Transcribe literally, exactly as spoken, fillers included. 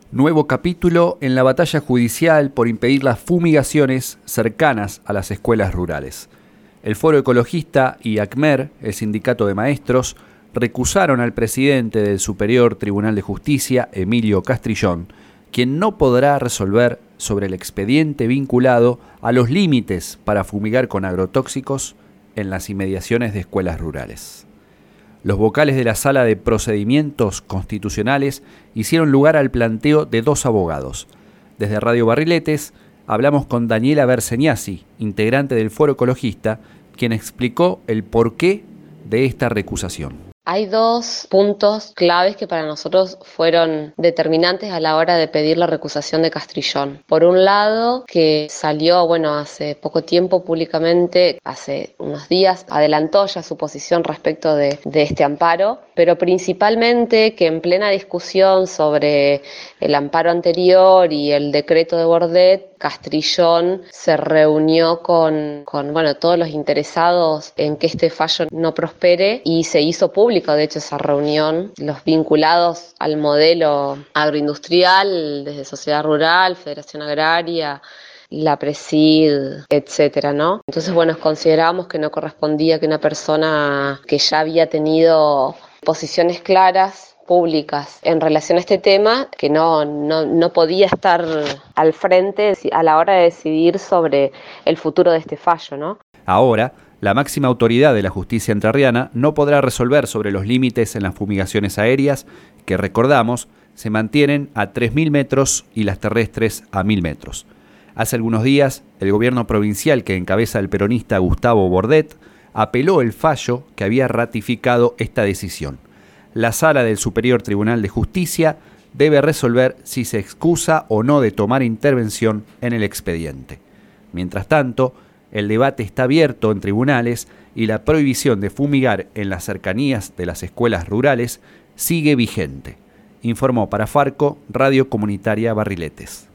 Nuevo capítulo en la batalla judicial por impedir las fumigaciones cercanas a las escuelas rurales. El Foro Ecologista y ACMER, el sindicato de maestros, recusaron al presidente del Superior Tribunal de Justicia, Emilio Castrillón, quien no podrá resolver sobre el expediente vinculado a los límites para fumigar con agrotóxicos en las inmediaciones de escuelas rurales. Los vocales de la Sala de Procedimientos Constitucionales hicieron lugar al planteo de dos abogados. Desde Radio Barriletes hablamos con Daniela Bersegnasi, integrante del Foro Ecologista, quien explicó el porqué de esta recusación. Hay dos puntos claves que para nosotros fueron determinantes a la hora de pedir la recusación de Castrillón. Por un lado, que salió, bueno, hace poco tiempo públicamente, hace unos días, adelantó ya su posición respecto de, de este amparo, pero principalmente que en plena discusión sobre el amparo anterior y el decreto de Bordet, Castrillón se reunió con, con bueno, todos los interesados en que este fallo no prospere y se hizo público, de hecho, esa reunión, los vinculados al modelo agroindustrial, desde Sociedad Rural, Federación Agraria, la Presid, etcétera, ¿no? Entonces, bueno, considerábamos que no correspondía que una persona que ya había tenido posiciones claras, públicas en relación a este tema, que no, no, no podía estar al frente a la hora de decidir sobre el futuro de este fallo, ¿no? Ahora, la máxima autoridad de la justicia entrerriana no podrá resolver sobre los límites en las fumigaciones aéreas, que recordamos, se mantienen a tres mil metros y las terrestres a mil metros. Hace algunos días, el gobierno provincial que encabeza el peronista Gustavo Bordet apeló el fallo que había ratificado esta decisión. La Sala del Superior Tribunal de Justicia debe resolver si se excusa o no de tomar intervención en el expediente. Mientras tanto, el debate está abierto en tribunales y la prohibición de fumigar en las cercanías de las escuelas rurales sigue vigente, informó para Farco Radio Comunitaria Barriletes.